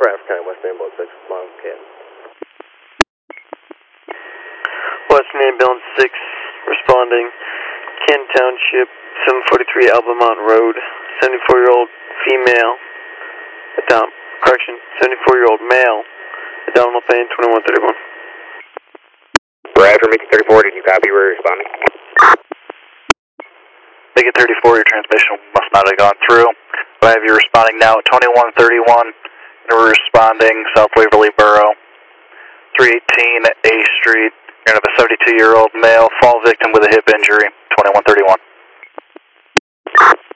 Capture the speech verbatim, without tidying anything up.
Bradford County, West Main, Ambulance six, mile Canton. West Main, Ambulance six, responding. Canton Township, seven forty-three Albemarle Road, seventy-four-year-old female, down, correction, seventy-four-year-old male, abdominal pain, twenty-one thirty-one. Bradford, make it thirty-four, did you copy? We're responding. Make it thirty-four, your transmission must not have gone through. But I have you responding now at twenty-one thirty-one, and we're responding South Waverly Borough, three eighteen A Street. You're going to have a seventy-two-year-old male, fall victim with a hip injury, twenty-one thirty-one.